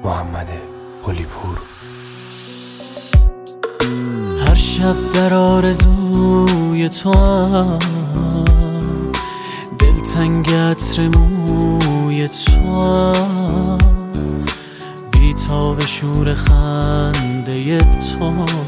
محمد قلی‌پور. هر شب در آرزوی تو هم، دلتنگ عطر موی تو هم، بی‌تاب شور خنده تو،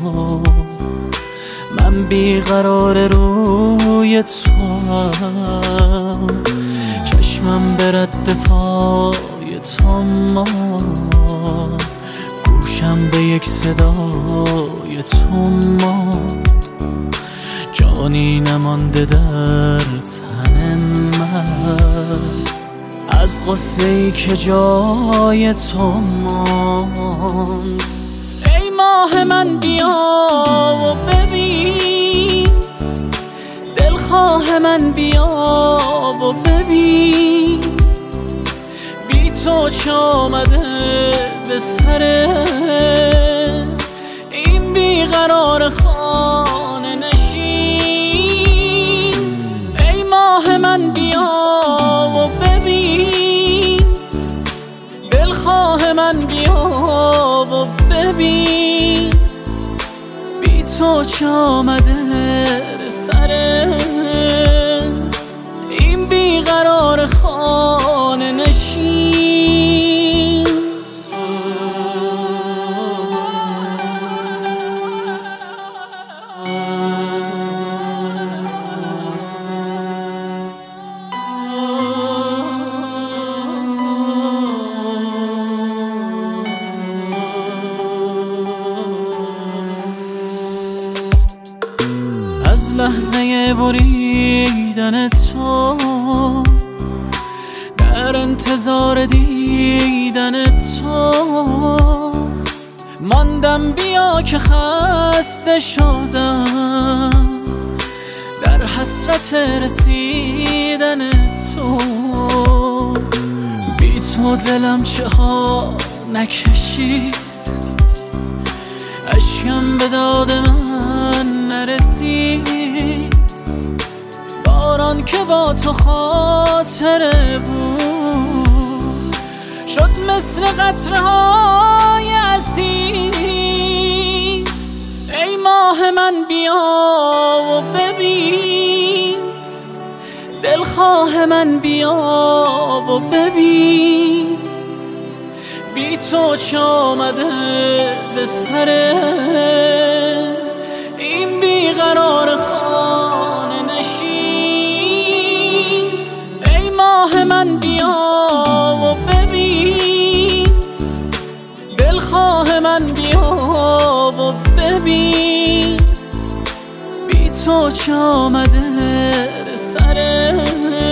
من بیقرار روی تو هم، چشمم به رد پای تو ماند، گوشم به یک صدای تو ماند، جانی نمانده در تن من از غصه ای که جای تو ماند. ای ماه من بیا و ببین، دلخواه من بیا و ببین، بی تو چه آمده به سر این بیقرار خانه نشین. ای ماه من بیا و ببین، دلخواه من بیا و ببین، بی تو چه آمده به سر این بیقرار خانه نشین. از لحظه بریدن تو، در انتظار دیدن تو ماندم، بیا که خسته شدم در حسرت رسیدن تو. بی تو دلم چه ها نکشید، اشکم به داد من نرسید، باران که با تو خاطره بود شد مثل قطره‌های اسید. ای ماه من بیا و ببین، دلخواه من بیا و ببین، بی تو چه آمده به سر این بیقرار خانه نشین. ای ماه من بیا و ببین، دلخواه من بیا و ببین، بی تو چه آمده به سر